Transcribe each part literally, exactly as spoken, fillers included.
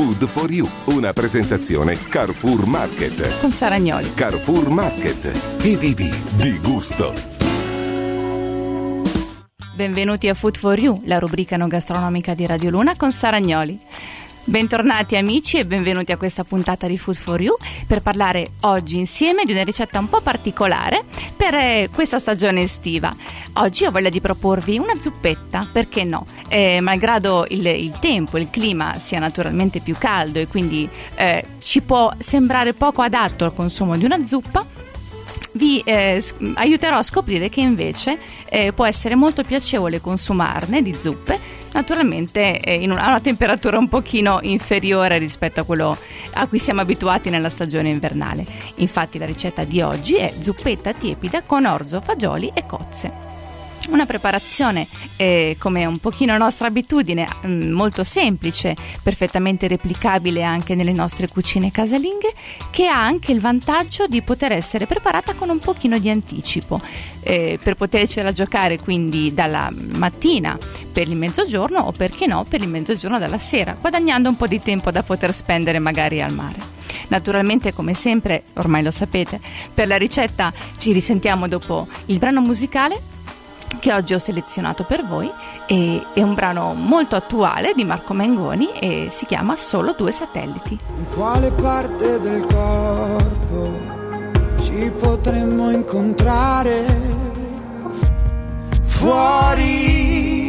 Food for You, una presentazione Carrefour Market. Con Saragnoli. Carrefour Market. Vivi di gusto. Benvenuti a Food for You, la rubrica non gastronomica di Radio Luna con Saragnoli. Bentornati amici e benvenuti a questa puntata di Food for You per parlare oggi insieme di una ricetta un po' particolare per eh, questa stagione estiva. Oggi ho voglia di proporvi una zuppetta, perché no? Eh, malgrado il, il tempo, il clima sia naturalmente più caldo e quindi eh, ci può sembrare poco adatto al consumo di una zuppa, vi eh, aiuterò a scoprire che invece eh, può essere molto piacevole consumarne di zuppe, naturalmente eh, in una, a una temperatura un pochino inferiore rispetto a quello a cui siamo abituati nella stagione invernale. Infatti la ricetta di oggi è zuppetta tiepida con orzo, fagioli e cozze. Una preparazione eh, come un pochino nostra abitudine, mh, molto semplice, perfettamente replicabile anche nelle nostre cucine casalinghe, che ha anche il vantaggio di poter essere preparata con un pochino di anticipo, eh, per potercela giocare quindi dalla mattina per il mezzogiorno o perché no per il mezzogiorno dalla sera, guadagnando un po' di tempo da poter spendere magari al mare. Naturalmente, come sempre, ormai lo sapete, per la ricetta ci risentiamo dopo il brano musicale che oggi ho selezionato per voi. E, è un brano molto attuale di Marco Mengoni e si chiama Solo due satelliti. In quale parte del corpo ci potremmo incontrare? Fuori.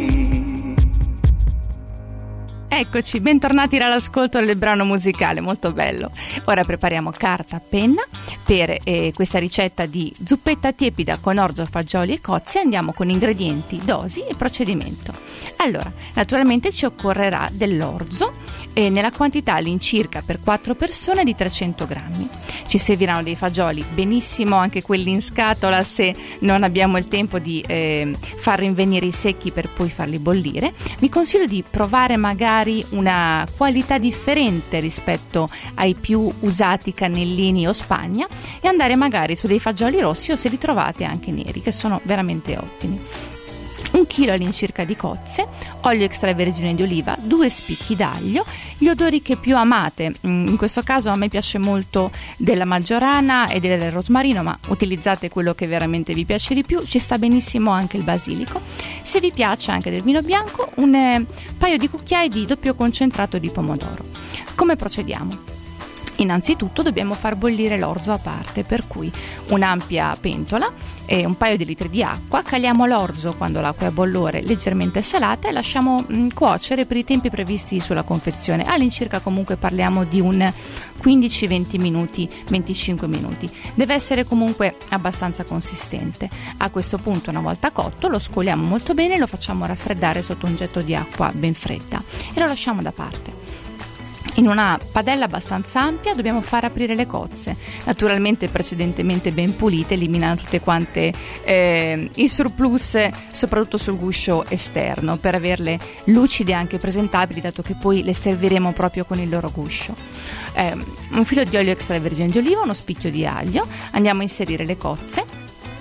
Eccoci, bentornati all'ascolto del brano musicale, molto bello. Ora prepariamo carta, penna per eh, questa ricetta di zuppetta tiepida con orzo, fagioli e cozze. Andiamo con ingredienti, dosi e procedimento. Allora, naturalmente ci occorrerà dell'orzo eh, nella quantità all'incirca per quattro persone di trecento grammi. Ci serviranno dei fagioli, benissimo anche quelli in scatola se non abbiamo il tempo di eh, far rinvenire i secchi per poi farli bollire. Vi consiglio di provare magari una qualità differente rispetto ai più usati cannellini o spagna e andare magari su dei fagioli rossi o se li trovate anche neri, che sono veramente ottimi. Un chilo all'incirca di cozze, olio extravergine di oliva, due spicchi d'aglio, gli odori che più amate. In questo caso a me piace molto della maggiorana e del rosmarino, ma utilizzate quello che veramente vi piace di più. Ci sta benissimo anche il basilico. Se vi piace anche del vino bianco, un eh, paio di cucchiai di doppio concentrato di pomodoro. Come procediamo? Innanzitutto dobbiamo far bollire l'orzo a parte, per cui un'ampia pentola e un paio di litri di acqua, caliamo l'orzo quando l'acqua è a bollore leggermente salata e lasciamo mh, cuocere per i tempi previsti sulla confezione. All'incirca comunque parliamo di un quindici venti minuti, venticinque minuti. Deve essere comunque abbastanza consistente. A questo punto, una volta cotto, lo scoliamo molto bene e lo facciamo raffreddare sotto un getto di acqua ben fredda e lo lasciamo da parte. In una padella abbastanza ampia dobbiamo far aprire le cozze, naturalmente precedentemente ben pulite, eliminando tutte quante eh, il surplus, soprattutto sul guscio esterno, per averle lucide e anche presentabili, dato che poi le serviremo proprio con il loro guscio. Eh, un filo di olio extravergine di oliva, uno spicchio di aglio, andiamo a inserire le cozze.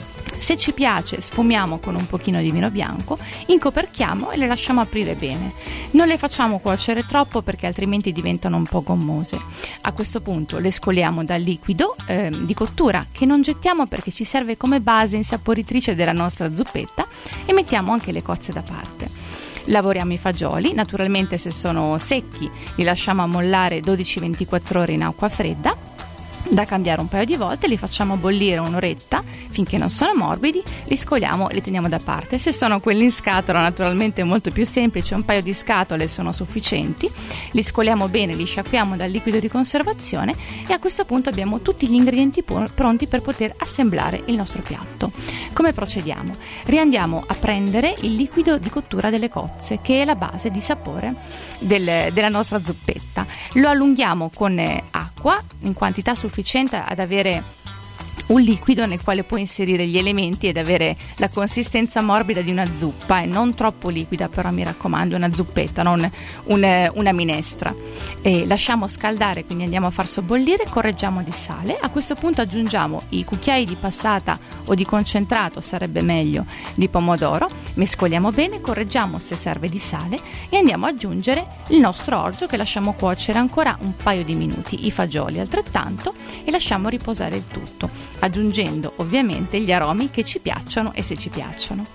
Se ci piace sfumiamo con un pochino di vino bianco, incoperchiamo e le lasciamo aprire bene. Non le facciamo cuocere troppo perché altrimenti diventano un po' gommose. A questo punto le scoliamo dal liquido eh, di cottura, che non gettiamo perché ci serve come base insaporitrice della nostra zuppetta, e mettiamo anche le cozze da parte. Lavoriamo i fagioli, naturalmente se sono secchi li lasciamo ammollare dodici ventiquattro ore in acqua fredda, da cambiare un paio di volte, li facciamo bollire un'oretta finché non sono morbidi, li scoliamo e li teniamo da parte. Se sono quelli in scatola, naturalmente è molto più semplice, un paio di scatole sono sufficienti, li scoliamo bene, li sciacquiamo dal liquido di conservazione e a questo punto abbiamo tutti gli ingredienti po- pronti per poter assemblare il nostro piatto. Come procediamo? Riandiamo a prendere il liquido di cottura delle cozze, che è la base di sapore del, della nostra zuppetta. Lo allunghiamo con acqua in quantità sufficiente ad avere un liquido nel quale puoi inserire gli elementi ed avere la consistenza morbida di una zuppa, e non troppo liquida, però mi raccomando, una zuppetta, non un, una minestra. E lasciamo scaldare, quindi andiamo a far sobbollire, correggiamo di sale. A questo punto aggiungiamo i cucchiai di passata o di concentrato, sarebbe meglio, di pomodoro, mescoliamo bene, correggiamo se serve di sale e andiamo ad aggiungere il nostro orzo, che lasciamo cuocere ancora un paio di minuti, i fagioli altrettanto, e lasciamo riposare il tutto, aggiungendo ovviamente gli aromi che ci piacciono e se ci piacciono.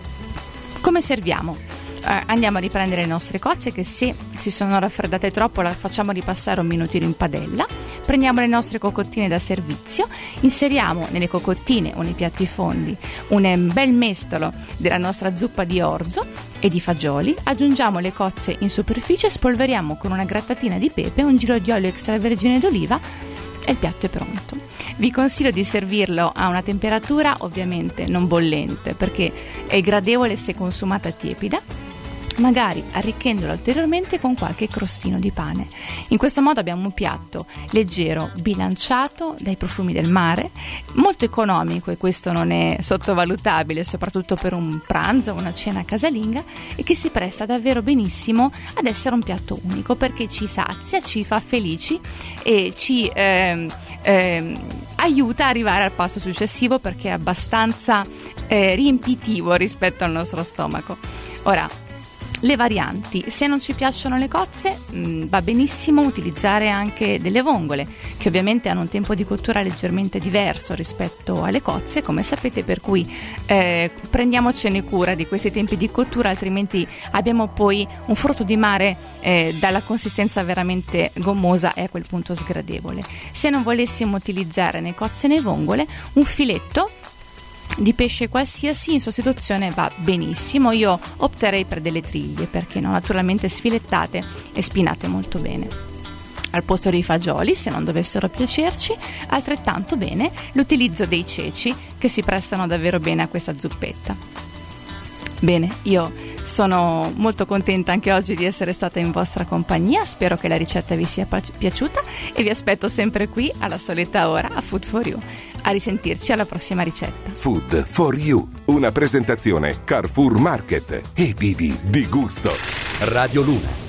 Come serviamo? Eh, andiamo a riprendere le nostre cozze che, se si sono raffreddate troppo, la facciamo ripassare un minutino in padella. Prendiamo le nostre cocottine da servizio, inseriamo nelle cocottine o nei piatti fondi un bel mestolo della nostra zuppa di orzo e di fagioli, aggiungiamo le cozze in superficie, spolveriamo con una grattatina di pepe, un giro di olio extravergine d'oliva e il piatto è pronto. Vi consiglio di servirlo a una temperatura ovviamente non bollente, perché è gradevole se consumata tiepida, magari arricchendola ulteriormente con qualche crostino di pane. In questo modo abbiamo un piatto leggero, bilanciato dai profumi del mare, molto economico, e questo non è sottovalutabile, soprattutto per un pranzo o una cena casalinga, e che si presta davvero benissimo ad essere un piatto unico, perché ci sazia, ci fa felici e ci ehm, ehm, aiuta a arrivare al pasto successivo, perché è abbastanza eh, riempitivo rispetto al nostro stomaco. Ora, le varianti: se non ci piacciono le cozze, mh, va benissimo utilizzare anche delle vongole, che ovviamente hanno un tempo di cottura leggermente diverso rispetto alle cozze, come sapete, per cui eh, prendiamocene cura di questi tempi di cottura, altrimenti abbiamo poi un frutto di mare eh, dalla consistenza veramente gommosa e a quel punto sgradevole. Se non volessimo utilizzare né cozze né vongole, un filetto di pesce qualsiasi in sostituzione va benissimo. Io opterei per delle triglie, perché no, naturalmente sfilettate e spinate molto bene. Al posto dei fagioli, se non dovessero piacerci, altrettanto bene l'utilizzo dei ceci, che si prestano davvero bene a questa zuppetta. Bene, io sono molto contenta anche oggi di essere stata in vostra compagnia, spero che la ricetta vi sia piaciuta e vi aspetto sempre qui alla solita ora a Food for You. A risentirci alla prossima ricetta. Food for You, una presentazione Carrefour Market e Bibi di gusto. Radio Luna.